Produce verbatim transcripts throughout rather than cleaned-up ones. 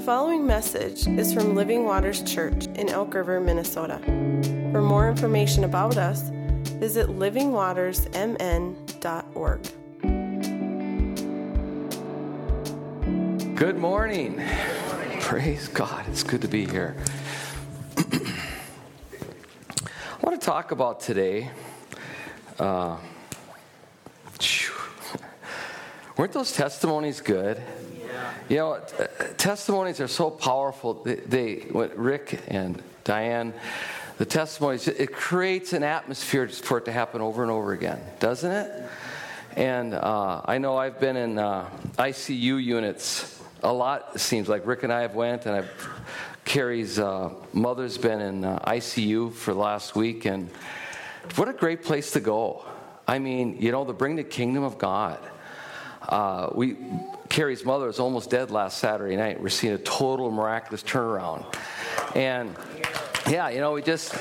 following message is from Living Waters Church in Elk River, Minnesota. For more information about us, visit living waters m n dot org. Good morning. Praise God. It's good to be here. I want to talk about today. Uh, weren't those testimonies good? You know, t- testimonies are so powerful. They, they what Rick and Diane, the testimonies, it creates an atmosphere for it to happen over and over again, doesn't it? And uh, I know I've been in uh, I C U units a lot. It seems like Rick and I have went, and I've, Carrie's uh, mother's been in uh, I C U for the last week, and what a great place to go. I mean, you know, to bring the kingdom of God. Uh, we. Carrie's mother was almost dead last Saturday night. We're seeing a total miraculous turnaround. And, yeah, you know, we just,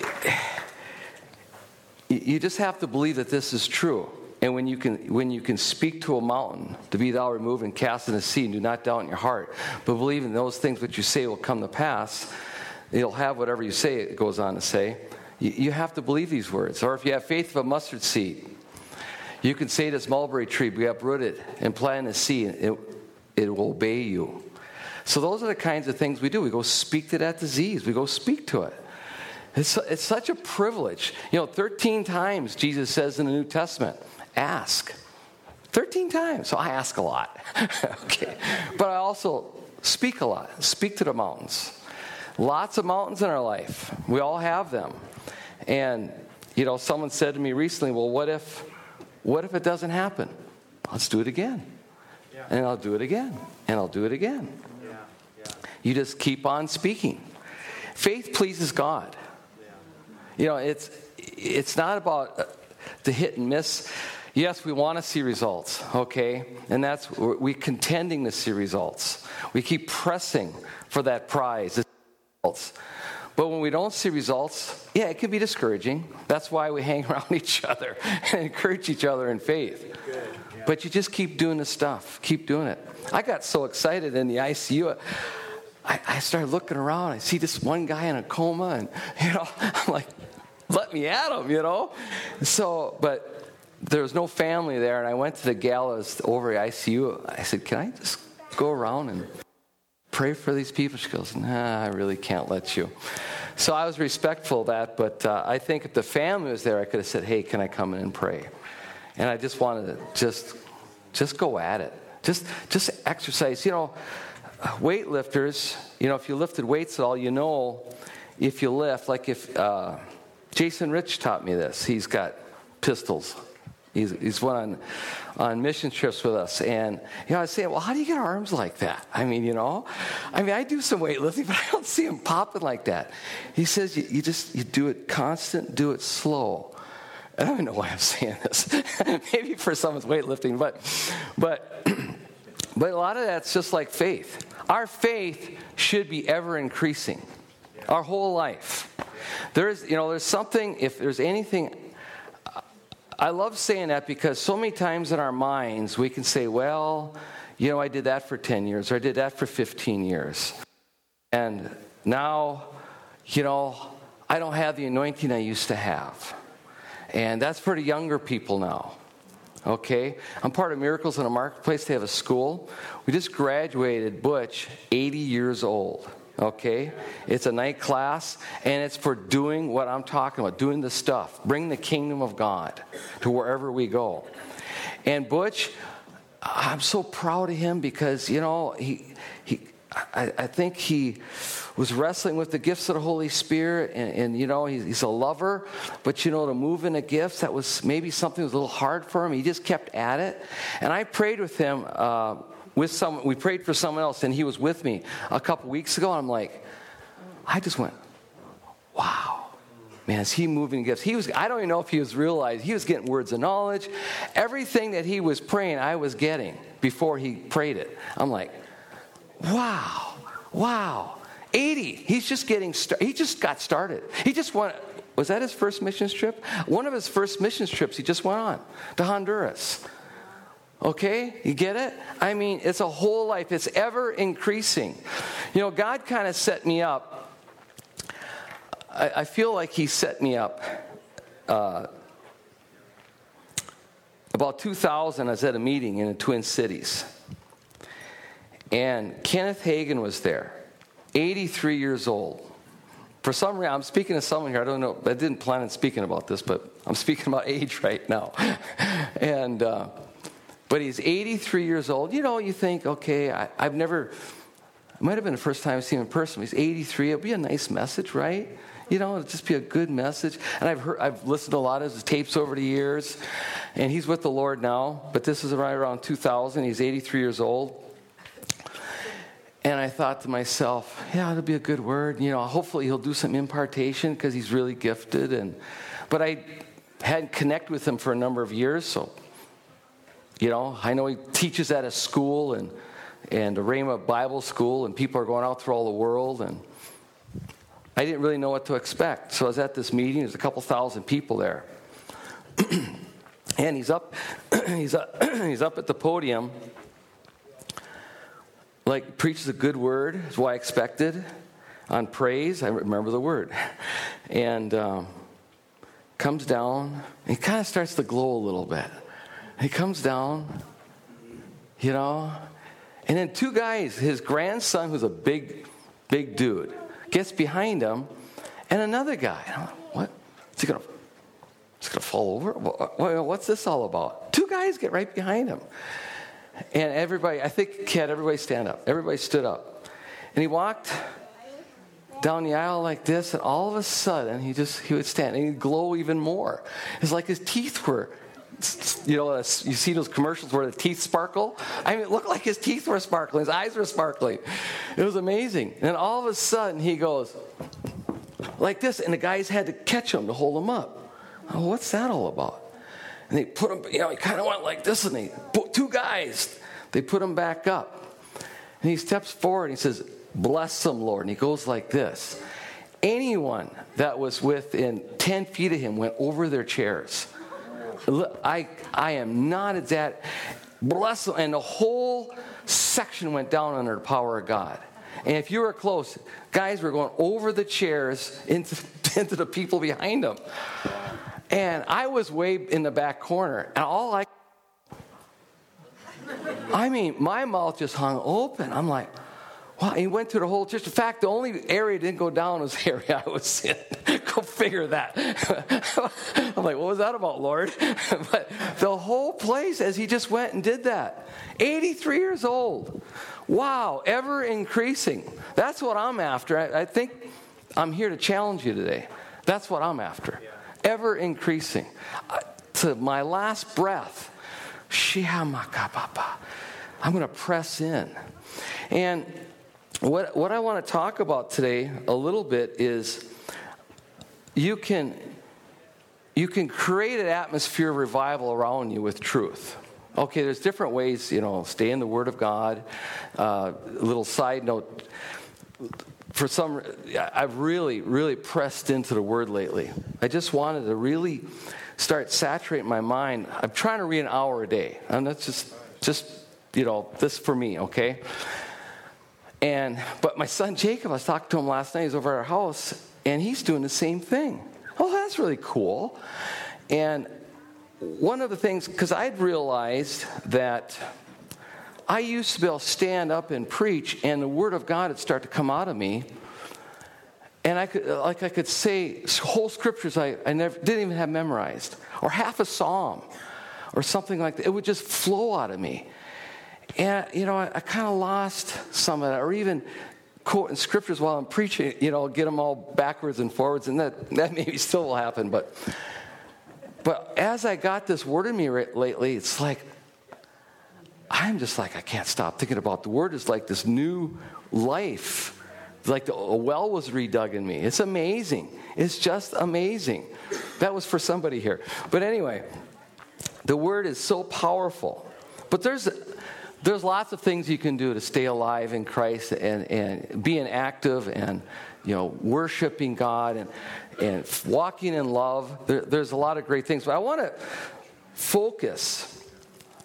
you just have to believe that this is true. And when you can when you can speak to a mountain, to be thou removed and cast in the sea, and do not doubt in your heart, but believe in those things which you say will come to pass, you'll have whatever you say, it goes on to say. You, you have to believe these words. Or if you have faith of a mustard seed, you can say to this mulberry tree, be uprooted and plant in the sea, and it, it will obey you. So those are the kinds of things we do. We go speak to that disease. We go speak to it. It's, it's such a privilege. You know, thirteen times Jesus says in the New Testament, ask. thirteen times. So I ask a lot. Okay. But I also speak a lot. Speak to the mountains. Lots of mountains in our life. We all have them. And, you know, someone said to me recently, well, what if... What if it doesn't happen? Let's do it again. Yeah. And I'll do it again. And I'll do it again. Yeah. Yeah. You just keep on speaking. Faith pleases God. Yeah. You know, it's it's not about the hit and miss. Yes, we want to see results, okay? And that's, we're contending to see results. We keep pressing for that prize, the results. But when we don't see results, yeah, it can be discouraging. That's why we hang around each other and encourage each other in faith. Good, yeah. But you just keep doing the stuff. Keep doing it. I got so excited in the I C U. I, I started looking around. I see this one guy in a coma, and, you know, I'm like, let me at him, you know. So, but there was no family there, and I went to the gallows over the I C U. I said, can I just go around and pray for these people? She goes, nah, I really can't let you. So I was respectful of that, but uh, I think if the family was there, I could have said, hey, can I come in and pray? And I just wanted to just just go at it. Just just exercise. You know, weightlifters, you know, if you lifted weights at all, you know, if you lift, like if uh, Jason Rich taught me this. He's got pistols. He's, he's went on, on mission trips with us. And, you know, I say, well, how do you get arms like that? I mean, you know, I mean, I do some weightlifting, but I don't see him popping like that. He says, you, you just, you do it constant, do it slow. I don't even know why I'm saying this. Maybe for someone's weightlifting, but, but, but a lot of that's just like faith. Our faith should be ever increasing. Our whole life. There's, you know, there's something, if there's anything, I love saying that because so many times in our minds we can say, well, you know, I did that for ten years or I did that for fifteen years. And now, you know, I don't have the anointing I used to have. And that's for the younger people now. Okay? I'm part of Miracles in a Marketplace. They have a school. We just graduated Butch, eighty years old. Okay? It's a night class, and it's for doing what I'm talking about, doing the stuff. Bring the kingdom of God to wherever we go. And Butch, I'm so proud of him because, you know, he, he, I, I think he was wrestling with the gifts of the Holy Spirit, and, and you know, he's, he's a lover, but, you know, to move in the gifts, that was maybe something that was a little hard for him. He just kept at it. And I prayed with him, uh, With some, we prayed for someone else, and he was with me a couple weeks ago. And I'm like, I just went, wow, man, is he moving gifts? He was. I don't even know if he was realized he was getting words of knowledge. Everything that he was praying, I was getting before he prayed it. I'm like, wow, wow, eighty. He's just getting started. He just got started. He just went. Was that his first missions trip? One of his first missions trips he just went on to Honduras. Okay, you get it? I mean, it's a whole life. It's ever increasing. You know, God kind of set me up. I, I feel like he set me up. Uh, about two thousand, I was at a meeting in the Twin Cities. And Kenneth Hagin was there, eighty-three years old. For some reason, I'm speaking to someone here, I don't know, I didn't plan on speaking about this, but I'm speaking about age right now. and... Uh, But he's eighty-three years old. You know, you think, okay, I, I've never, it might have been the first time I've seen him in person. He's eighty-three. It'll be a nice message, right? You know, it'll just be a good message. And I've heard, I've listened to a lot of his tapes over the years. And he's with the Lord now. But this is right around two thousand. He's eighty-three years old. And I thought to myself, yeah, it'll be a good word. You know, hopefully he'll do some impartation because he's really gifted. And But I hadn't connected with him for a number of years, so... You know, I know he teaches at a school and and a Rhema Bible school, and people are going out through all the world, and I didn't really know what to expect. So I was at this meeting. There's a couple thousand people there, and he's up, he's up, he's up at the podium, like preaches a good word. Is what I expected on praise. I remember the word, and um, comes down. And he kind of starts to glow a little bit. He comes down, you know, and then two guys, his grandson, who's a big, big dude, gets behind him, and another guy. I'm like, what? Is he going to is he gonna fall over? What's this all about? Two guys get right behind him. And everybody, I think he had everybody stand up. Everybody stood up. And he walked down the aisle like this, and all of a sudden, he just, he would stand, and he'd glow even more. It's like his teeth were... You know, you see those commercials where the teeth sparkle? I mean, it looked like his teeth were sparkling. His eyes were sparkling. It was amazing. And all of a sudden, he goes like this, and the guys had to catch him to hold him up. Oh, what's that all about? And they put him, you know, he kind of went like this, and they put two guys. They put him back up. And he steps forward, and he says, bless them, Lord. And he goes like this. Anyone that was within ten feet of him went over their chairs. I I am not at that. Bless them. And the whole section went down under the power of God. And if you were close, guys were going over the chairs into, into the people behind them. And I was way in the back corner. And all I... I mean, my mouth just hung open. I'm like... Wow, he went through the whole church. In fact, the only area that didn't go down was the area I was in. Go figure that. I'm like, what was that about, Lord? But the whole place, as he just went and did that. eighty-three years old. Wow, ever increasing. That's what I'm after. I, I think I'm here to challenge you today. That's what I'm after. Ever increasing. Uh, to my last breath, I'm going to press in. And What what I want to talk about today a little bit is you can you can create an atmosphere of revival around you with truth. Okay, there's different ways, you know, stay in the Word of God. Uh, a little side note, for some, I've really, really pressed into the Word lately. I just wanted to really start saturating my mind. I'm trying to read an hour a day, and that's just just you know, this for me, okay? And but my son Jacob, I was talking to him last night. He's over at our house, and he's doing the same thing. Oh, that's really cool. And one of the things, because I'd realized that I used to be able to stand up and preach, and the Word of God would start to come out of me, and I could, like, I could say whole scriptures I, I never didn't even have memorized, or half a psalm, or something like that. It would just flow out of me. And, you know, I, I kind of lost some of that, or even quoting scriptures while I'm preaching, you know, get them all backwards and forwards, and that, that maybe still will happen. But but as I got this word in me right, lately, it's like, I'm just like, I can't stop thinking about the word. It's like this new life. It's like the, a well was redug in me. It's amazing. It's just amazing. That was for somebody here. But anyway, the word is so powerful. But there's... There's lots of things you can do to stay alive in Christ and, and being active and, you know, worshiping God and, and walking in love. There, there's a lot of great things. But I want to focus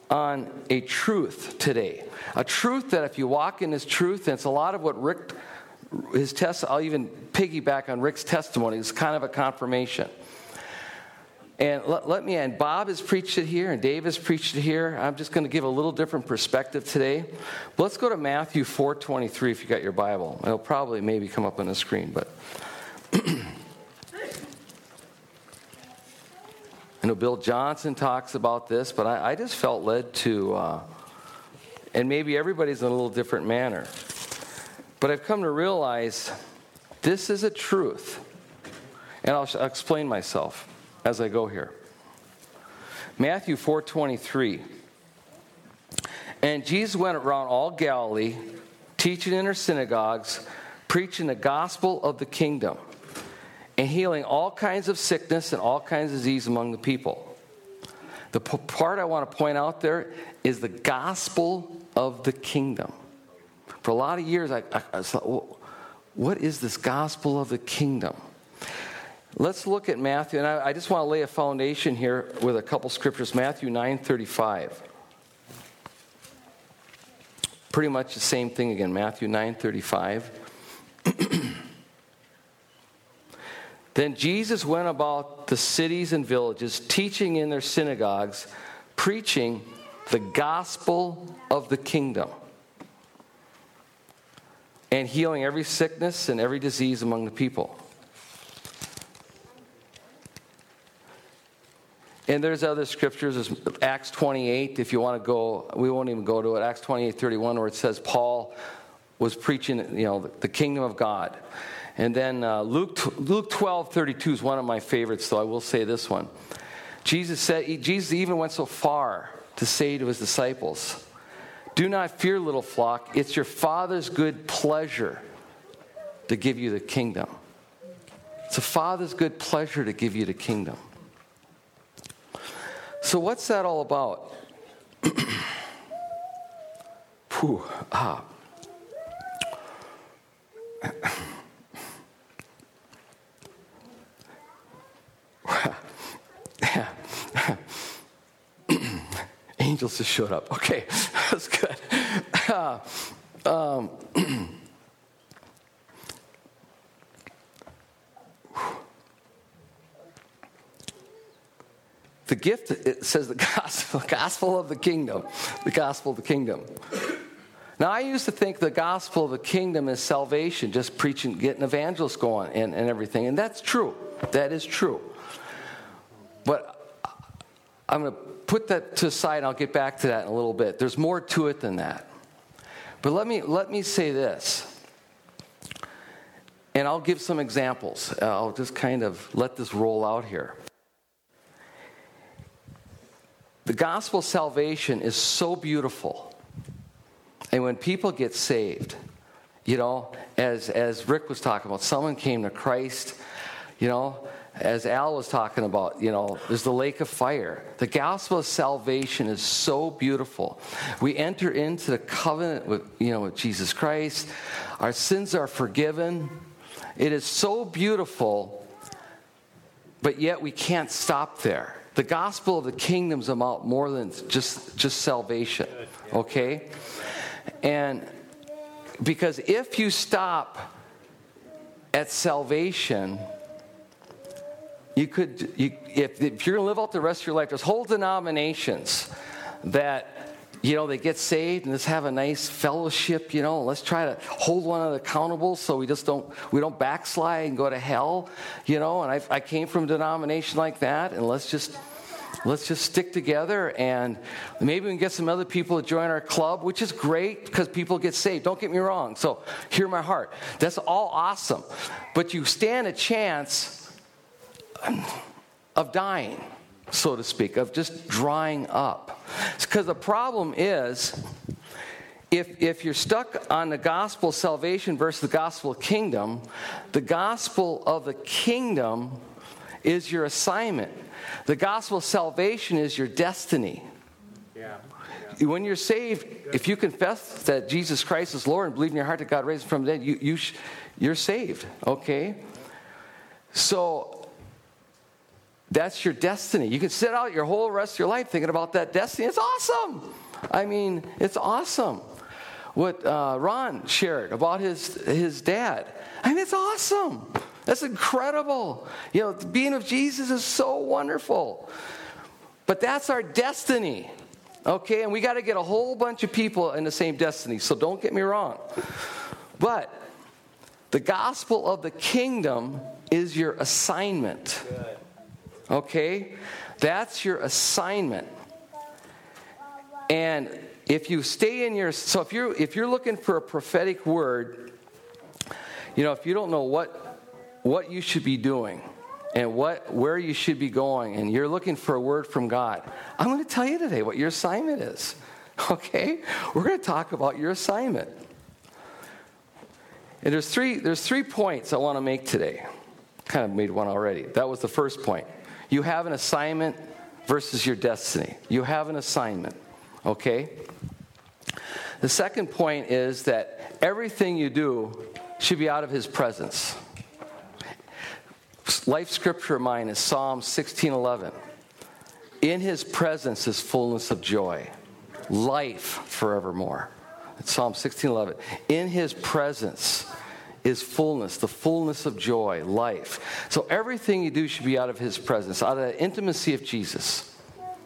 on a truth today. A truth that if you walk in this truth, and it's a lot of what Rick, his test, I'll even piggyback on Rick's testimony. It's kind of a confirmation. And let, let me end. Bob has preached it here, and Dave has preached it here. I'm just going to give a little different perspective today. But let's go to Matthew four twenty-three if you got your Bible. It'll probably maybe come up on the screen, but I know Bill Johnson talks about this, but I, I just felt led to, uh, and maybe everybody's in a little different manner. But I've come to realize this is a truth, and I'll, I'll explain myself as I go here. Matthew four twenty-three. And Jesus went around all Galilee, teaching in their synagogues, preaching the gospel of the kingdom, and healing all kinds of sickness and all kinds of disease among the people. The p- part I want to point out there is the gospel of the kingdom. For a lot of years, I, I, I thought, well, what is this gospel of the kingdom? Let's look at Matthew, and I, I just want to lay a foundation here with a couple scriptures. Matthew nine thirty-five. Pretty much the same thing again. Matthew nine thirty-five. Then Jesus went about the cities and villages, teaching in their synagogues, preaching the gospel of the kingdom, and healing every sickness and every disease among the people. And there's other scriptures, there's Acts twenty-eight, if you want to go, we won't even go to it, Acts twenty-eight thirty-one, where it says Paul was preaching, you know, the, the kingdom of God. And then uh, Luke Luke twelve thirty-two is one of my favorites, though I will say this one. Jesus said, Jesus even went so far to say to his disciples, "Do not fear, little flock, it's your Father's good pleasure to give you the kingdom." It's a Father's good pleasure to give you the kingdom. So what's that all about? Whew, ah. Angels just showed up. Okay, that's good. Uh, um, The gift, it says the gospel, the gospel of the kingdom. The gospel of the kingdom. Now, I used to think the gospel of the kingdom is salvation, just preaching, getting evangelists going and, and everything. And that's true. That is true. But I'm going to put that to the side, and I'll get back to that in a little bit. There's more to it than that. But let me let me say this. And I'll give some examples. I'll just kind of let this roll out here. The gospel of salvation is so beautiful. And when people get saved, you know, as as Rick was talking about, someone came to Christ, you know, as Al was talking about, you know, there's the lake of fire. The gospel of salvation is so beautiful. We enter into the covenant with, you know, with Jesus Christ. Our sins are forgiven. It is so beautiful, but yet we can't stop there. The gospel of the kingdom's about more than just, just salvation, okay? And because if you stop at salvation, you could, you, if, if you're going to live out the rest of your life, there's whole denominations that, you know, they get saved and let's have a nice fellowship, you know, let's try to hold one another accountable so we just don't, we don't backslide and go to hell, you know, and I, I came from a denomination like that, and let's just, let's just stick together, and maybe we can get some other people to join our club, which is great because people get saved. Don't get me wrong. So hear my heart. That's all awesome. But you stand a chance of dying, so to speak, of just drying up. Because the problem is, if if you're stuck on the gospel of salvation versus the gospel of kingdom, the gospel of the kingdom is your assignment. The gospel of salvation is your destiny. Yeah. Yeah. When you're saved, if you confess that Jesus Christ is Lord and believe in your heart that God raised him from the dead, you, you sh- you're saved, okay? So That's your destiny. You can sit out your whole rest of your life thinking about that destiny. It's awesome. I mean, it's awesome. What uh, Ron shared about his his dad. I mean, it's awesome. That's incredible. You know, being of Jesus is so wonderful. But that's our destiny. Okay, and we got to get a whole bunch of people in the same destiny. So don't get me wrong. But the gospel of the kingdom is your assignment. Okay? That's your assignment. And if you stay in your, so if you're if you're looking for a prophetic word, you know, if you don't know what what you should be doing and what where you should be going, and you're looking for a word from God, I'm going to tell you today what your assignment is. Okay? We're going to talk about your assignment. And there's three there's three points I want to make today. Kind of made one already. That was the first point. You have an assignment versus your destiny. You have an assignment. Okay? The second point is that everything you do should be out of his presence. Life scripture of mine is Psalm sixteen eleven. In his presence is fullness of joy, life forevermore. It's Psalm sixteen eleven. In his presence is fullness, the fullness of joy, life. So everything you do should be out of his presence, out of the intimacy of Jesus.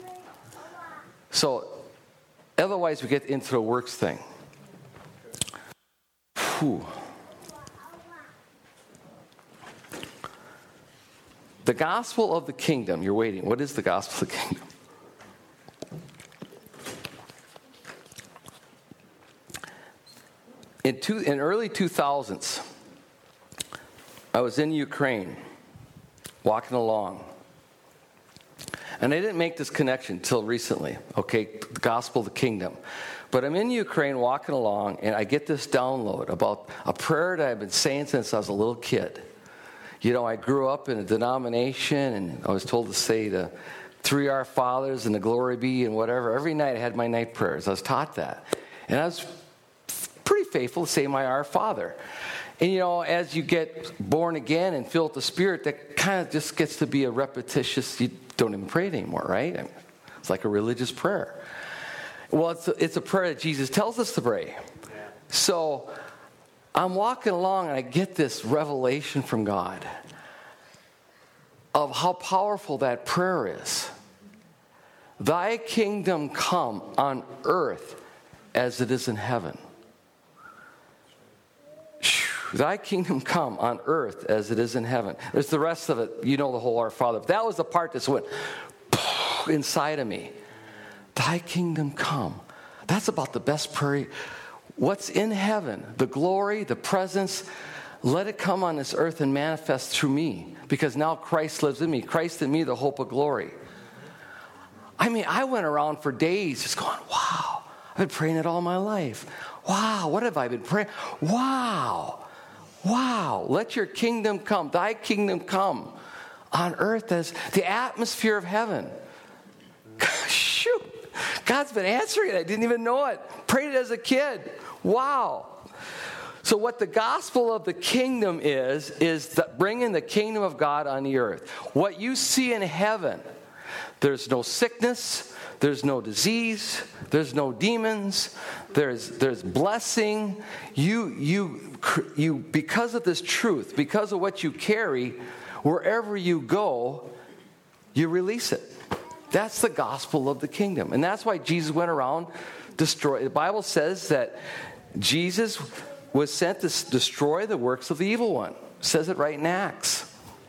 So otherwise we get into the works thing. Whew. The gospel of the kingdom, you're waiting. What is the gospel of the kingdom? In, two, in early two thousands, I was in Ukraine, walking along. And I didn't make this connection until recently, okay, the gospel of the kingdom. But I'm in Ukraine walking along, and I get this download about a prayer that I've been saying since I was a little kid. You know, I grew up in a denomination, and I was told to say the three Our Fathers and the Glory Be and whatever. Every night I had my night prayers. I was taught that. And I was pretty faithful to say my Our Father. And, you know, as you get born again and filled with the Spirit, that kind of just gets to be a repetitious, you don't even pray it anymore, right? I mean, it's like a religious prayer. Well, it's a, it's a prayer that Jesus tells us to pray. Yeah. So I'm walking along and I get this revelation from God of how powerful that prayer is. Thy kingdom come on earth as it is in heaven. Thy kingdom come on earth as it is in heaven. There's the rest of it. You know the whole Our Father. That was the part that went inside of me. Thy kingdom come. That's about the best prayer. What's in heaven, the glory, the presence, let it come on this earth and manifest through me. Because now Christ lives in me. Christ in me, the hope of glory. I mean, I went around for days just going, wow, I've been praying it all my life. Wow, what have I been praying? Wow. Wow, let your kingdom come, thy kingdom come on earth as the atmosphere of heaven. Shoot, God's been answering it. I didn't even know it. Prayed it as a kid. Wow. So what the gospel of the kingdom is, is that bringing the kingdom of God on the earth. What you see in heaven, there's no sickness, there's no disease, there's no demons, there's there's blessing. You you you because of this truth, because of what you carry, wherever you go, you release it. That's the gospel of the kingdom. And that's why Jesus went around destroy. The Bible says that Jesus was sent to destroy the works of the evil one. It says it right in Acts.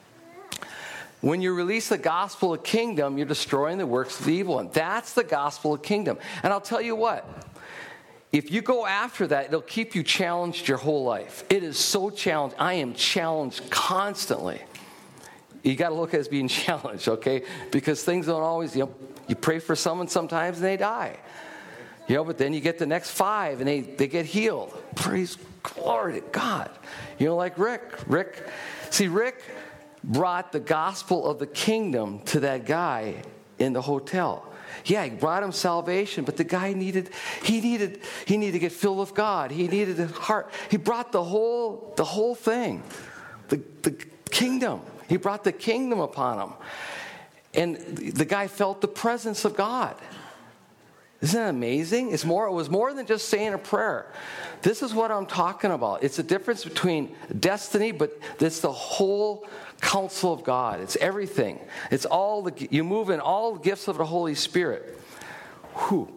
When you release the gospel of kingdom, you're destroying the works of the evil one. That's the gospel of kingdom. And I'll tell you what, if you go after that, it'll keep you challenged your whole life. It is so challenged. I am challenged constantly. You got to look at it as being challenged, okay? Because things don't always, you know, you pray for someone sometimes and they die. You know, but then you get the next five and they, they get healed. Praise glory to God. You know, like Rick. Rick, see, Rick brought the gospel of the kingdom to that guy in the hotel. Yeah, he brought him salvation, but the guy needed, he needed, he needed to get filled with God. He needed a heart. He brought the whole, the whole thing, the, the kingdom. He brought the kingdom upon him. and the guy felt the presence of God. Isn't that amazing? It's more, it was more than just saying a prayer. This is what I'm talking about. It's a difference between destiny, but it's the whole counsel of God. It's everything. It's all the, you move in all the gifts of the Holy Spirit. Whew.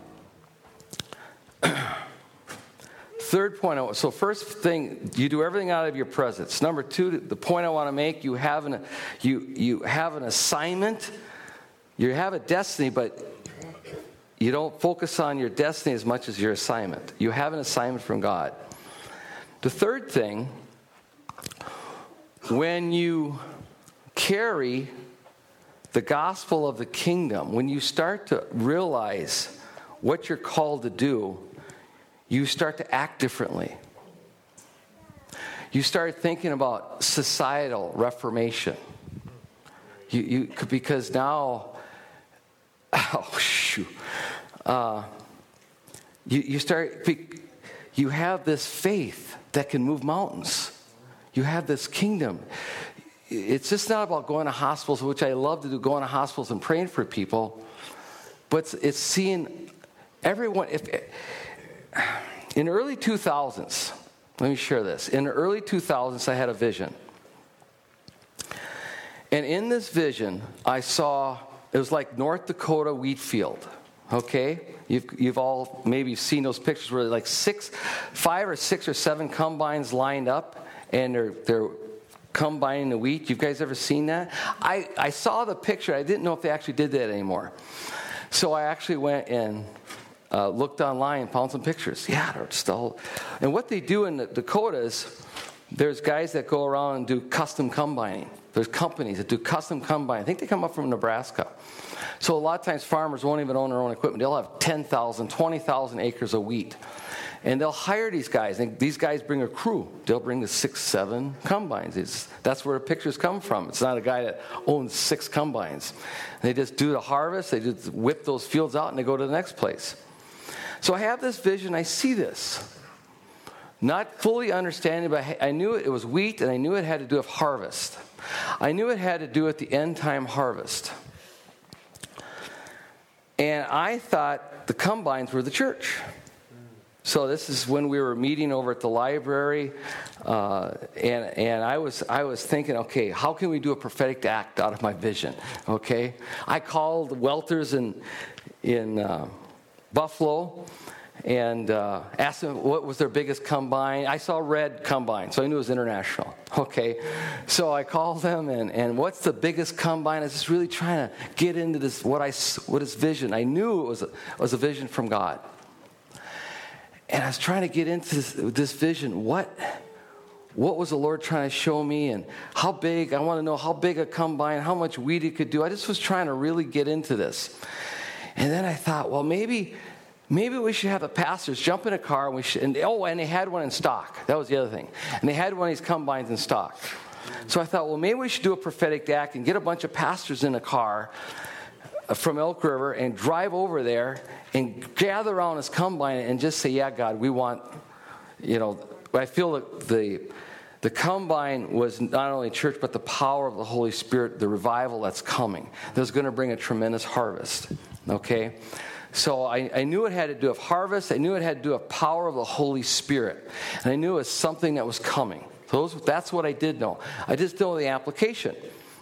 Third point, so first thing, you do everything out of your presence. Number two, the point I want to make, you have an, you, you have an assignment, you have a destiny, but you don't focus on your destiny as much as your assignment. You have an assignment from God. The third thing, when you carry the gospel of the kingdom, when you start to realize what you're called to do, you start to act differently. You start thinking about societal reformation. You, you because now, oh shoot, uh, you you start. You have this faith that can move mountains. You have this kingdom. It's just not about going to hospitals, which I love to do, going to hospitals and praying for people, but it's, it's seeing everyone. If in the early two thousands, let me share this. In the early two thousands, I had a vision. And in this vision, I saw, it was like North Dakota wheat field, okay? You've, you've all maybe seen those pictures where like six, five or six or seven combines lined up, and they're, they're combining the wheat. You guys ever seen that? I, I saw the picture. I didn't know if they actually did that anymore. So I actually went and Uh, looked online and found some pictures. Yeah, they're still. And what they do in the Dakotas, there's guys that go around and do custom combining. There's companies that do custom combining. I think they come up from Nebraska. So a lot of times farmers won't even own their own equipment. They'll have ten thousand, twenty thousand acres of wheat. And they'll hire these guys. And these guys bring a crew. They'll bring the six, seven combines. It's, that's where the pictures come from. It's not a guy that owns six combines. They just do the harvest. They just whip those fields out and they go to the next place. So I have this vision, I see this. Not fully understanding, but I knew it was wheat, and I knew it had to do with harvest. I knew it had to do with the end time harvest. And I thought the combines were the church. So this is when we were meeting over at the library, uh, and and I was I was thinking, okay, how can we do a prophetic act out of my vision? Okay, I called Welters in in. Uh, Buffalo, and uh, asked them what was their biggest combine. I saw red combine, so I knew it was international. Okay, so I called them, and, and what's the biggest combine? I was just really trying to get into this, what I what is vision. I knew it was a, it was a vision from God, and I was trying to get into this, this vision. What what was the Lord trying to show me, and how big? I want to know how big a combine, how much wheat it could do. I just was trying to really get into this. And then I thought, well, maybe maybe we should have the pastors jump in a car, and we should, and oh, and they had one in stock. That was the other thing. And they had one of these combines in stock. So I thought, well, maybe we should do a prophetic act and get a bunch of pastors in a car from Elk River and drive over there and gather around this combine and just say, yeah, God, we want, you know, I feel that the the combine was not only church, but the power of the Holy Spirit, the revival that's coming. That's going to bring a tremendous harvest. Okay? So I, I knew it had to do with harvest. I knew it had to do with power of the Holy Spirit. And I knew it was something that was coming. So those, that's what I did know. I just didn't know the application.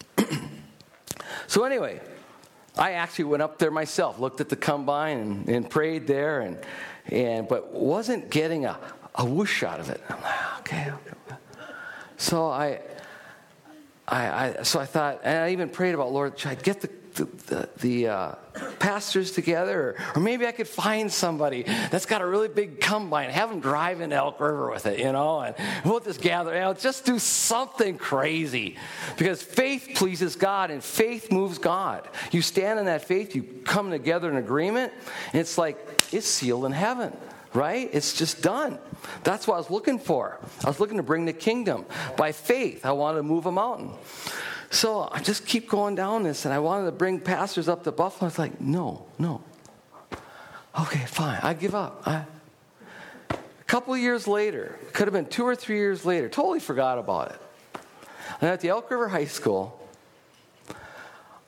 So anyway, I actually went up there myself, looked at the combine and, and prayed there, and and but wasn't getting a, a whoosh out of it. I'm like, okay, okay. So I, I, I, so I thought, and I even prayed about, Lord, should I get the the, the, the uh, pastors together, or, or maybe I could find somebody that's got a really big combine, have them drive into Elk River with it, you know, and we'll just gather, you know, just do something crazy, because faith pleases God, and faith moves God. You stand in that faith, you come together in agreement, and it's like it's sealed in heaven. Right? It's just done. That's what I was looking for. I was looking to bring the kingdom. By faith, I wanted to move a mountain. So I just keep going down this, and I wanted to bring pastors up to Buffalo. It's like, no, no. Okay, fine. I give up. I, a couple of years later, could have been two or three years later, totally forgot about it. And at the Elk River High School,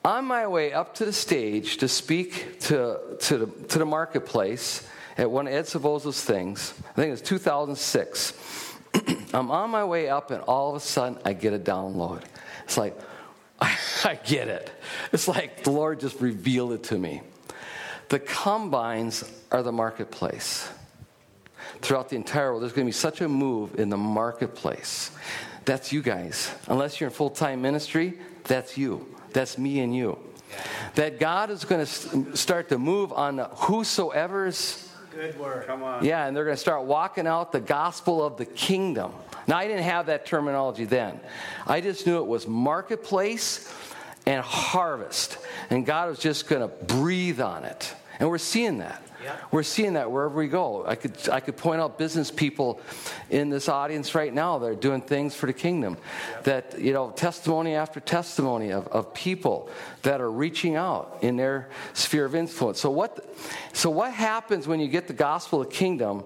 on my way up to the stage to speak to, to, the, to the marketplace at one of Ed Savozo's things, I think it was two thousand six. I'm on my way up, and all of a sudden, I get a download. It's like, I, I get it. It's like the Lord just revealed it to me. The combines are the marketplace. Throughout the entire world, there's going to be such a move in the marketplace. That's you guys. Unless you're in full-time ministry, that's you. That's me and you. That God is going to start to move on the whosoever's. Good word. Come on. Yeah, and they're going to start walking out the gospel of the kingdom. Now, I didn't have that terminology then. I just knew it was marketplace and harvest. And God was just going to breathe on it. And we're seeing that. Yeah. We're seeing that wherever we go. I could I could point out business people in this audience right now that are doing things for the kingdom. Yeah. That, you know, testimony after testimony of, of people that are reaching out in their sphere of influence. So what so what happens when you get the gospel of the kingdom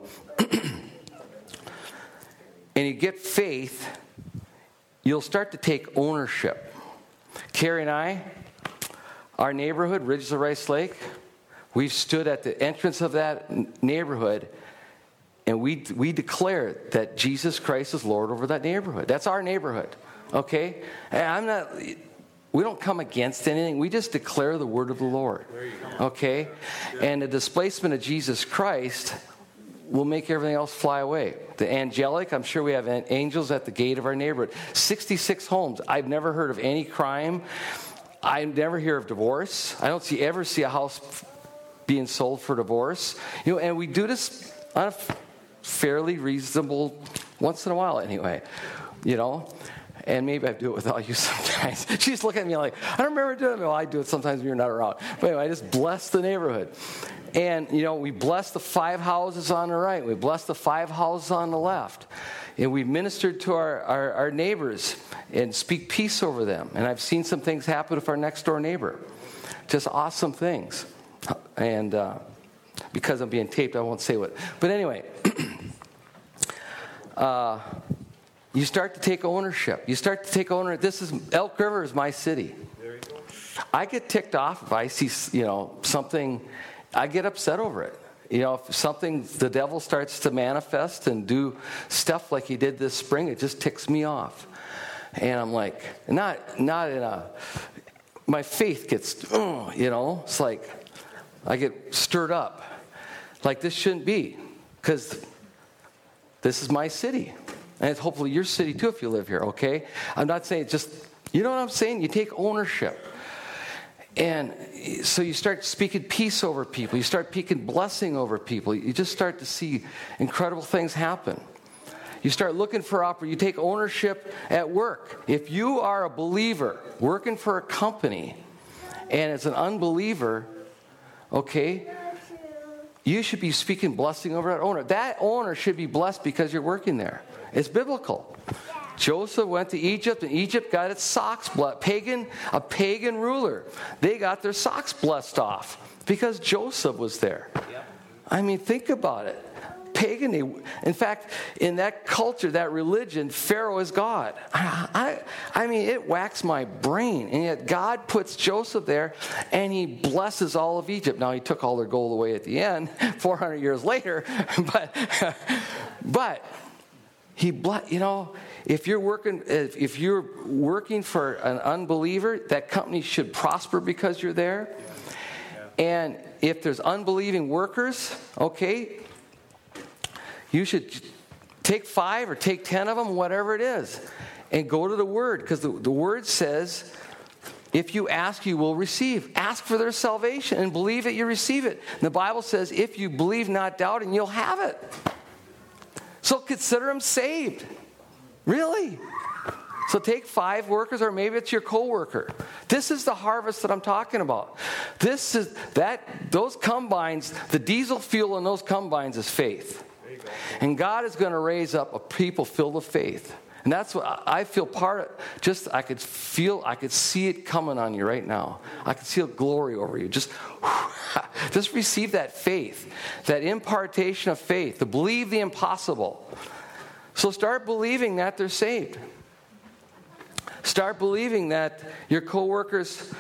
and you get faith? You'll start to take ownership. Carrie and I, our neighborhood, Ridges of Rice Lake, we've stood at the entrance of that neighborhood, and we we declare that Jesus Christ is Lord over that neighborhood. That's our neighborhood, okay? And I'm not. We don't come against anything. We just declare the word of the Lord, okay? And the displacement of Jesus Christ will make everything else fly away. The angelic, I'm sure we have angels at the gate of our neighborhood. sixty-six homes. I've never heard of any crime. I never hear of divorce. I don't see ever see a house being sold for divorce, you know, and we do this on a fairly reasonable, once in a while anyway, you know, and maybe I do it without you sometimes. She's looking at me like, I don't remember doing it. Well, I do it sometimes when you're not around. But anyway, I just bless the neighborhood. And, you know, we bless the five houses on the right. We bless the five houses on the left. And we ministered to our, our, our neighbors and speak peace over them. And I've seen some things happen with our next door neighbor. Just awesome things. And uh, because I'm being taped, I won't say what. But anyway, uh, you start to take ownership. You start to take ownership. This is Elk River is my city. There you go. I get ticked off if I see, you know, something. I get upset over it. You know, if something, the devil starts to manifest and do stuff like he did this spring, it just ticks me off. And I'm like, not, not in a. My faith gets, you know, it's like. I get stirred up. Like this shouldn't be. Because this is my city. And it's hopefully your city too if you live here, okay? I'm not saying just, you know what I'm saying? You take ownership. And so you start speaking peace over people. You start speaking blessing over people. You just start to see incredible things happen. You start looking for opportunity. You take ownership at work. If you are a believer working for a company and it's an unbeliever, okay, you should be speaking blessing over that owner. That owner should be blessed because you're working there. It's biblical. Joseph went to Egypt, and Egypt got its socks blessed. Pagan, a pagan ruler, they got their socks blessed off because Joseph was there. I mean, think about it. Pagan, they, in fact, in that culture, that religion, Pharaoh is God. I, I, I mean, it whacks my brain. And yet God puts Joseph there, and he blesses all of Egypt. Now, he took all their gold away at the end, four hundred years later. But, but he, you know, if you're working, if, if you're working for an unbeliever, that company should prosper because you're there. And if there's unbelieving workers, okay, you should take five or take ten of them, whatever it is, and go to the Word. Because the, the Word says, if you ask, you will receive. Ask for their salvation and believe that you receive it. And the Bible says, if you believe not doubting, you'll have it. So consider them saved. Really. So take five workers, or maybe it's your co-worker. This is the harvest that I'm talking about. This is that those combines, the diesel fuel in those combines is faith. And God is going to raise up a people filled with faith. And that's what I feel part of. Just, I could feel, I could see it coming on you right now. I could see a glory over you. Just, just receive that faith, that impartation of faith, to believe the impossible. So start believing that they're saved. Start believing that your coworkers,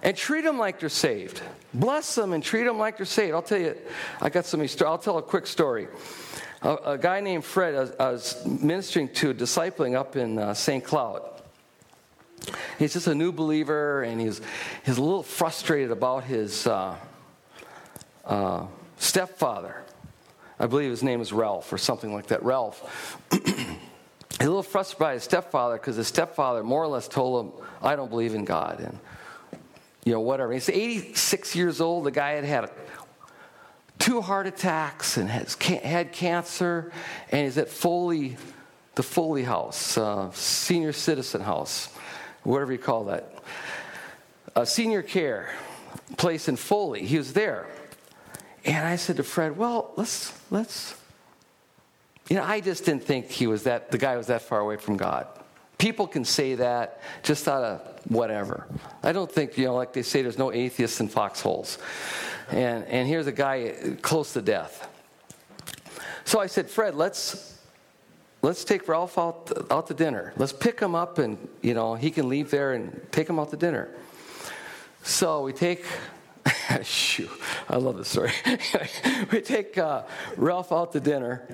and treat them like they're saved. Bless them and treat them like they're saved. I'll tell you, I got some. I'll tell a quick story. A, a guy named Fred, I was, I was ministering to, discipling up in uh, Saint Cloud. He's just a new believer, and he's he's a little frustrated about his uh, uh, stepfather. I believe his name is Ralph or something like that. Ralph. He's a little frustrated by his stepfather because his stepfather more or less told him, "I don't believe in God," and you know whatever. He's eighty-six years old. The guy had had two heart attacks and has had cancer, and he's at Foley, the Foley House, uh, senior citizen house, whatever you call that, a senior care place in Foley. He was there, and I said to Fred, "Well, let's let's." You know, I just didn't think he was that. The guy was that far away from God. People can say that just out of whatever. I don't think, you know, like they say, there's no atheists in foxholes. And and here's a guy close to death. So I said, Fred, let's let's take Ralph out out to dinner. Let's pick him up, and you know he can leave there and take him out to dinner. So we take. Shoot, I love this story. We take uh, Ralph out to dinner,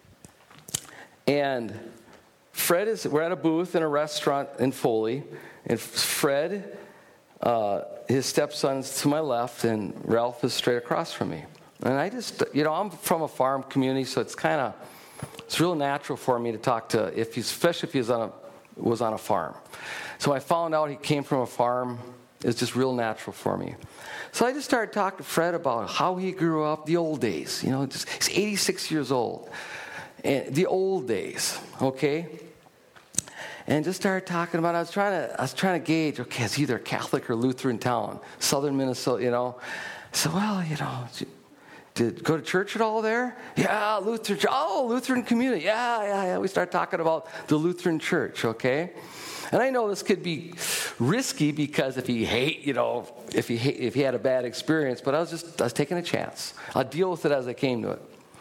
and Fred is. We're at a booth in a restaurant in Foley, and Fred. Uh, his stepson's to my left, and Ralph is straight across from me. And I just, you know, I'm from a farm community, so it's kind of, it's real natural for me to talk to, if he's, especially if he was on a, was on a farm. So I found out he came from a farm. It's just real natural for me. So I just started talking to Fred about how he grew up, the old days. You know, just, he's eighty-six years old. And the old days, okay? And just started talking about. I was trying to. I was trying to gauge. Okay, it's either Catholic or Lutheran town, southern Minnesota. You know, so well, you know, did go to church at all there? Yeah, Lutheran. Oh, Lutheran community. Yeah, yeah, yeah. We start talking about the Lutheran church. Okay, and I know this could be risky because if he hate, you know, if he hate, if he had a bad experience, but I was just I was taking a chance. I'll deal with it as I came to it.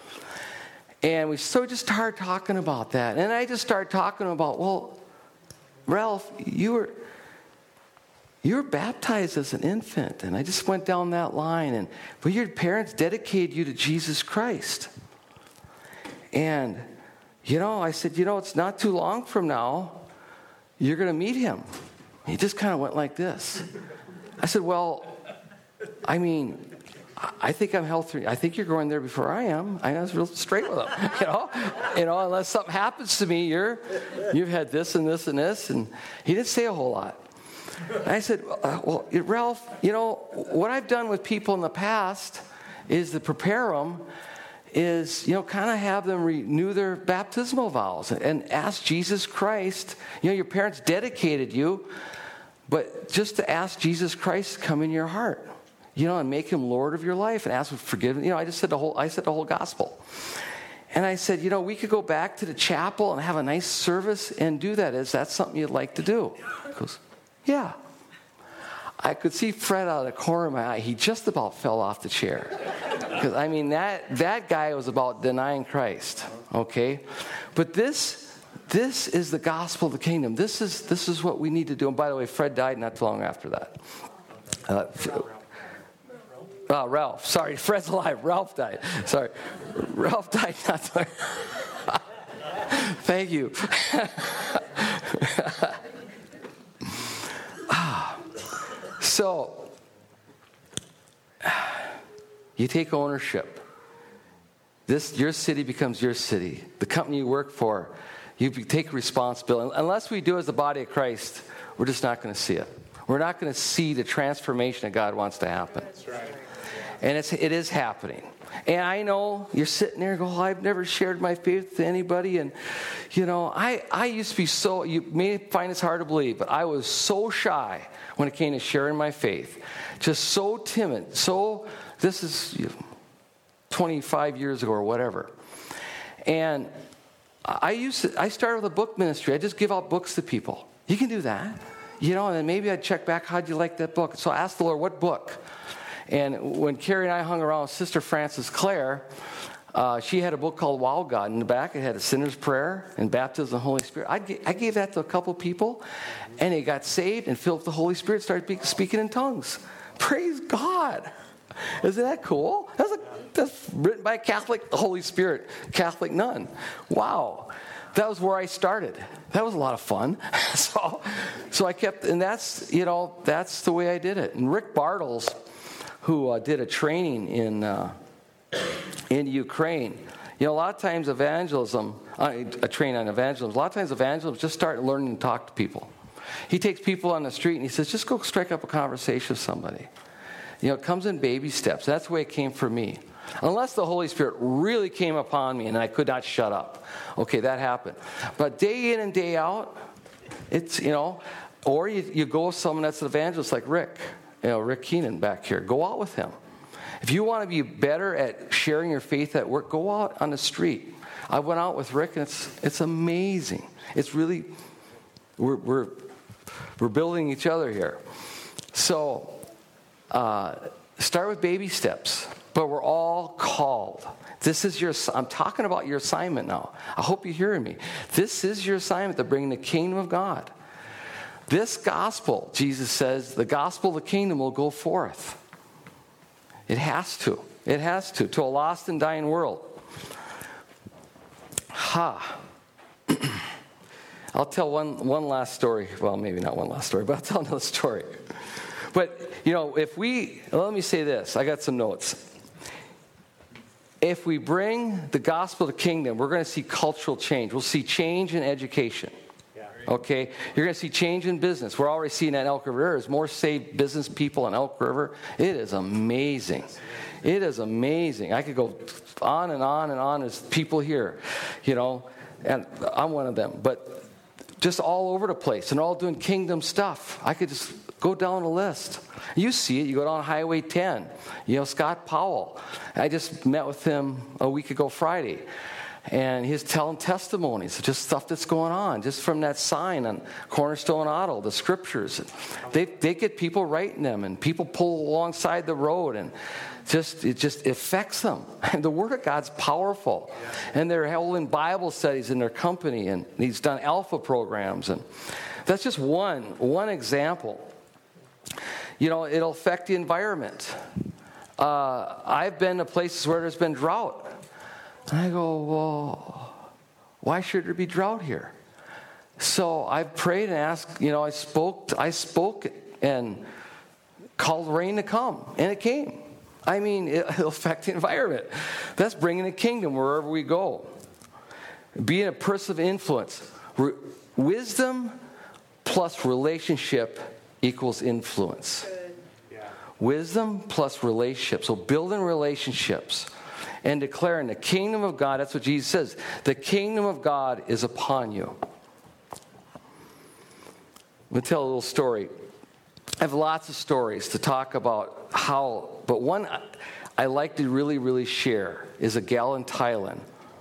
And we so just started talking about that, and I just started talking about well. Ralph, you were you were baptized as an infant, and I just went down that line, and but your parents dedicated you to Jesus Christ. And you know, I said, you know, it's not too long from now, you're going to meet him. He just kind of went like this. I said, well, I mean, I think I'm healthy. I think you're going there before I am. I was real straight with him, you know. You know, unless something happens to me, you're, you've had this and this and this, and he didn't say a whole lot. And I said, uh, well, Ralph, you know, what I've done with people in the past is to prepare them, is you know, kind of have them renew their baptismal vows and ask Jesus Christ. You know, your parents dedicated you, but just to ask Jesus Christ to come in your heart. You know, and make him Lord of your life and ask for forgiveness. You know, I just said the whole, I said the whole gospel. And I said, you know, we could go back to the chapel and have a nice service and do that. Is that something you'd like to do? He goes, yeah. I could see Fred out of the corner of my eye. He just about fell off the chair. Because, I mean, that, that guy was about denying Christ, okay? But this, this is the gospel of the kingdom. This is, this is what we need to do. And by the way, Fred died not too long after that. Uh, Uh, Ralph, sorry, Fred's alive. Ralph died. Sorry, Ralph died not too long. Thank you. So, you take ownership. This, your city becomes your city. The company you work for, you take responsibility. Unless we do as the body of Christ, we're just not going to see it. We're not going to see the transformation that God wants to happen. That's right. And it's, it is happening. And I know you're sitting there going, oh, I've never shared my faith to anybody. And, you know, I, I used to be so, you may find this hard to believe, but I was so shy when it came to sharing my faith. Just so timid. So, this is you know, twenty-five years ago or whatever. And I used to, I started with a book ministry. I just give out books to people. You can do that. You know, and then maybe I'd check back, how'd you like that book? So I asked the Lord, what book? And when Carrie and I hung around with Sister Frances Clare, Uh, she had a book called Wow God. In the back, it had a sinner's prayer and baptism of the Holy Spirit. I gave, I gave that to a couple people, and they got saved and filled with the Holy Spirit, started speaking in tongues. Praise God. Isn't that cool? That's, a, that's written by a Catholic, the Holy Spirit, Catholic nun. Wow. That was where I started. That was a lot of fun. so, so I kept, and that's, you know, that's the way I did it. And Rick Bartles, who uh, did a training in uh, in Ukraine, you know, a lot of times evangelism, uh, a training on evangelism, a lot of times evangelism just start learning to talk to people. He takes people on the street and he says, just go strike up a conversation with somebody. You know, it comes in baby steps. That's the way it came for me. Unless the Holy Spirit really came upon me and I could not shut up. Okay, that happened. But day in and day out, it's, you know, or you, you go with someone that's an evangelist like Rick, you know, Rick Keenan back here. Go out with him. If you want to be better at sharing your faith at work, go out on the street. I went out with Rick, and it's it's amazing. It's really, we're we're, we're building each other here. So, uh, start with baby steps. But we're all called. This is your, I'm talking about your assignment now. I hope you're hearing me. This is your assignment to bring the kingdom of God. This gospel, Jesus says, the gospel of the kingdom will go forth. It has to. It has to. To a lost and dying world. Ha. I'll tell one, one last story. Well, maybe not one last story, but I'll tell another story. But, you know, if we, let me say this. I got some notes. If we bring the gospel of the kingdom, we're going to see cultural change. We'll see change in education. Okay? You're going to see change in business. We're already seeing that in Elk River. There's more saved business people in Elk River. It is amazing. It is amazing. I could go on and on and on as people here, you know, and I'm one of them. But just all over the place and all doing kingdom stuff. I could just go down the list. You see it. You go down Highway ten. You know, Scott Powell. I just met with him a week ago Friday. And he's telling testimonies, just stuff that's going on, just from that sign on Cornerstone Auto, the scriptures. They they get people writing them, and people pull alongside the road, and just it just affects them. And the Word of God's powerful. And they're holding Bible studies in their company, and he's done alpha programs. And that's just one, one example. You know, it'll affect the environment. Uh, I've been to places where there's been drought. And I go, well, why should there be drought here? So I prayed and asked, you know, I spoke, I spoke and called rain to come, and it came. I mean, it'll affect the environment. That's bringing the kingdom wherever we go. Being a person of influence. Re- wisdom plus relationship equals influence. Yeah. Wisdom plus relationship. So building relationships and declaring the kingdom of God. That's what Jesus says. The kingdom of God is upon you. Let me tell a little story. I have lots of stories to talk about how, but one I like to really, really share is a gal in Thailand.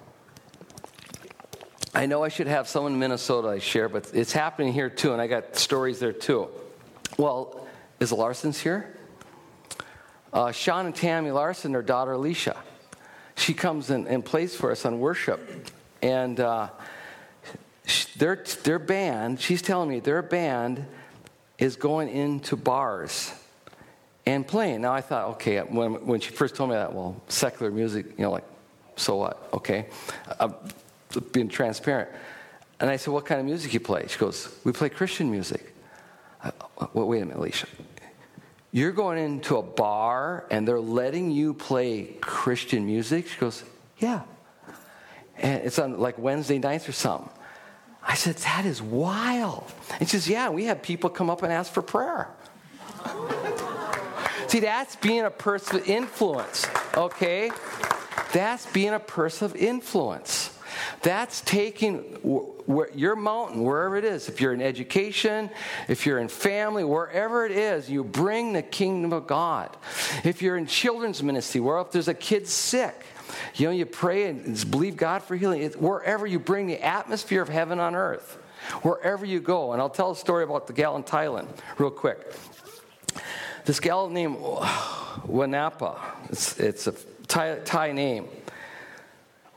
I know I should have someone in Minnesota I share, but it's happening here too, and I got stories there too. Well, is the Larsons here? Uh, Sean and Tammy Larson, their daughter Alicia. She comes in and plays for us on worship. And uh, their, their band, she's telling me, their band is going into bars and playing. Now I thought, okay, when, when she first told me that, well, secular music, you know, like, so what? Okay. I'm being transparent. And I said, what kind of music you play? She goes, we play Christian music. I, well, wait a minute, Alicia. You're going into a bar and they're letting you play Christian music? She goes, yeah. And it's on like Wednesday nights or something. I said, that is wild. And she says, yeah, we have people come up and ask for prayer. See, that's being a person of influence, okay? That's being a person of influence. That's taking where, your mountain, wherever it is. If you're in education, if you're in family, wherever it is, you bring the kingdom of God. If you're in children's ministry, where if there's a kid sick, you know, you pray and believe God for healing. It, wherever you bring the atmosphere of heaven on earth, wherever you go. And I'll tell a story about the gal in Thailand real quick. This gal named Wanapa, it's, it's a Thai, Thai name.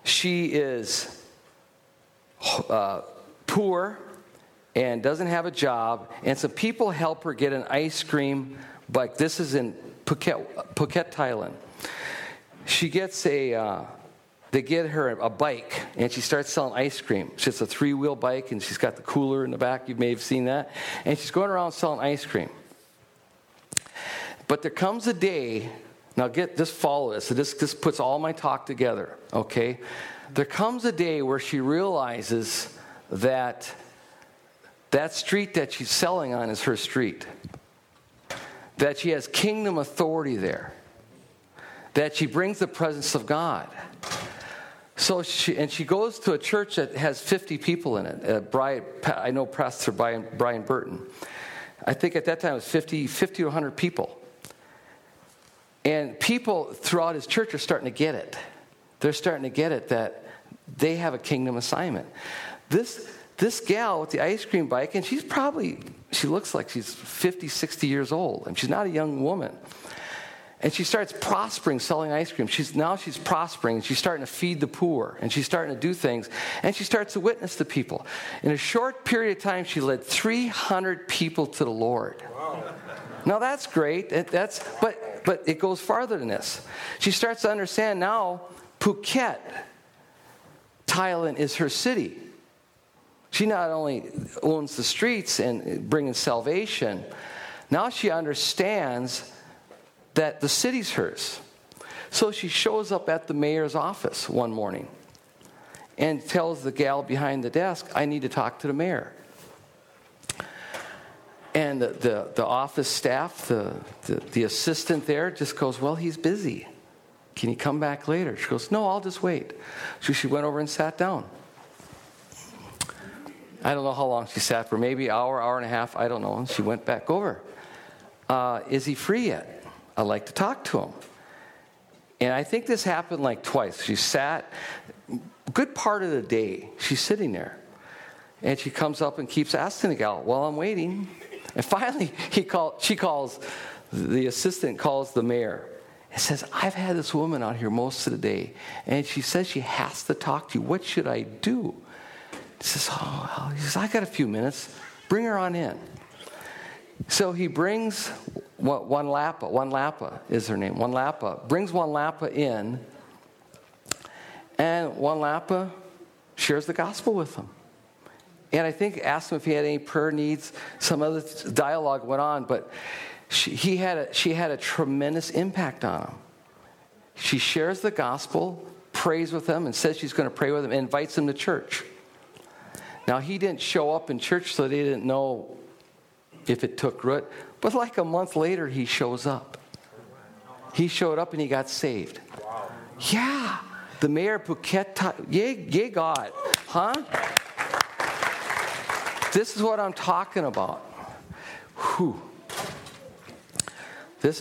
she is uh, poor and doesn't have a job, and some people help her get an ice cream bike. This is in Phuket, Phuket, Thailand. She gets a, uh, they get her a bike, and she starts selling ice cream. It's just a three-wheel bike, and she's got the cooler in the back. You may have seen that. And she's going around selling ice cream. But there comes a day, now get this, follow this. So this, this puts all my talk together, okay? There comes a day where she realizes that that street that she's selling on is her street. That she has kingdom authority there. That she brings the presence of God. So she, and she goes to a church that has fifty people in it. Uh, Brian, I know Pastor Brian, Brian Burton. I think at that time it was fifty, fifty to one hundred people. And people throughout his church are starting to get it. They're starting to get it that they have a kingdom assignment. This this gal with the ice cream bike, and she's probably, she looks like she's fifty, sixty years old, and she's not a young woman. And she starts prospering, selling ice cream. She's now she's prospering, and she's starting to feed the poor, and she's starting to do things, and she starts to witness to people. In a short period of time, she led three hundred people to the Lord. Wow. Now that's great. It, that's but but it goes farther than this. She starts to understand now Phuket, Thailand is her city. She not only owns the streets and bringing salvation, now she understands that the city's hers. So she shows up at the mayor's office one morning and tells the gal behind the desk, I need to talk to the mayor. And the, the, the office staff, the, the, the assistant there just goes, well, he's busy. Can you come back later? She goes, no, I'll just wait. So she went over and sat down. I don't know how long she sat for, maybe an hour, hour and a half, I don't know. And she went back over. Uh, is he free yet? I'd like to talk to him. And I think this happened like twice. She sat, good part of the day, she's sitting there. And she comes up and keeps asking the gal, well, I'm waiting. And finally, he call, she calls, the assistant calls the mayor and says, I've had this woman out here most of the day, and she says she has to talk to you. What should I do? He says, oh, he says, I got a few minutes. Bring her on in. So he brings One Lapa, One Lapa is her name, One Lapa, brings One Lapa in, and One Lapa shares the gospel with him. And I think asked him if he had any prayer needs. Some other dialogue went on, but she, he had a, she had a tremendous impact on him. She shares the gospel, prays with him, and says she's going to pray with him, and invites him to church. Now, he didn't show up in church, so they didn't know if it took root. But like a month later, he shows up. He showed up and he got saved. Wow. Yeah. The mayor of Phuket, yay, yay God. Huh? This is what I'm talking about. Whew. This,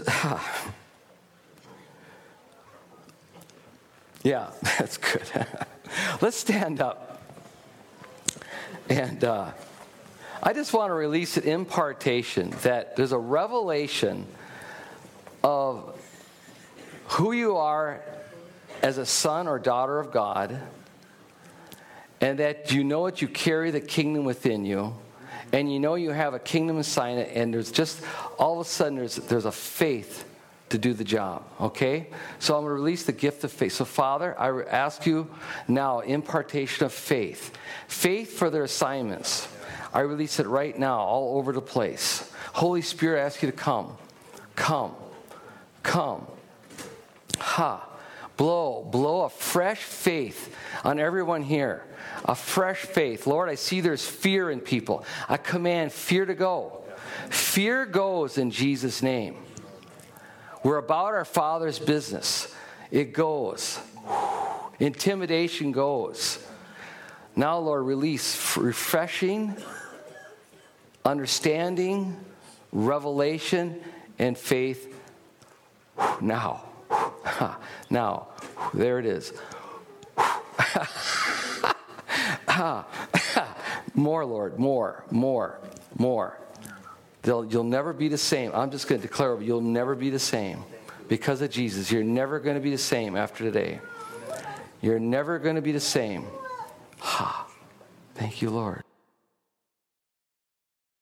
yeah, that's good. Let's stand up. And uh, I just want to release an impartation that there's a revelation of who you are as a son or daughter of God, and that you know that you carry the kingdom within you, and you know you have a kingdom assignment, and there's just all of a sudden there's there's a faith to do the job, okay? So I'm going to release the gift of faith. So Father, I ask you now impartation of faith. Faith for their assignments. I release it right now all over the place. Holy Spirit, I ask you to come. Come. Come. Ha. Blow. Blow a fresh faith on everyone here. A fresh faith. Lord, I see there's fear in people. I command fear to go. Fear goes in Jesus' name. We're about our Father's business. It goes. Intimidation goes. Now, Lord, release refreshing, understanding, revelation, and faith. Now. Now. There it is. More, Lord. More. More. More. They'll, you'll never be the same. I'm just going to declare, you'll never be the same. Because of Jesus, you're never going to be the same after today. You're never going to be the same. Ha. Thank you, Lord.